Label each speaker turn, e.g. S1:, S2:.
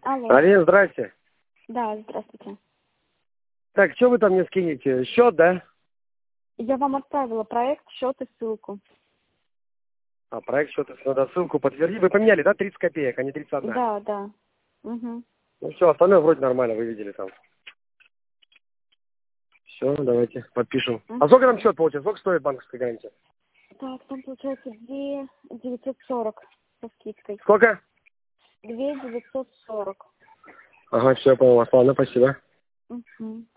S1: Алло.
S2: Алина, здрасте.
S1: Да, здравствуйте.
S2: Так, что вы там мне скинете? Счет, да?
S1: Я вам отправила проект, счет и ссылку.
S2: А, проект счета, надо ссылку подтвердить. Вы поменяли, да, 30 копеек, а не 31?
S1: Да, да. Угу.
S2: Ну все, остальное вроде нормально, вы видели там. Все, давайте, подпишем. А сколько там счет получится? Сколько стоит банковская гарантия?
S1: Так, там получается 2940 со скидкой.
S2: Сколько?
S1: 2940.
S2: Ага, все, я понял вас. Ладно, спасибо.
S1: Угу.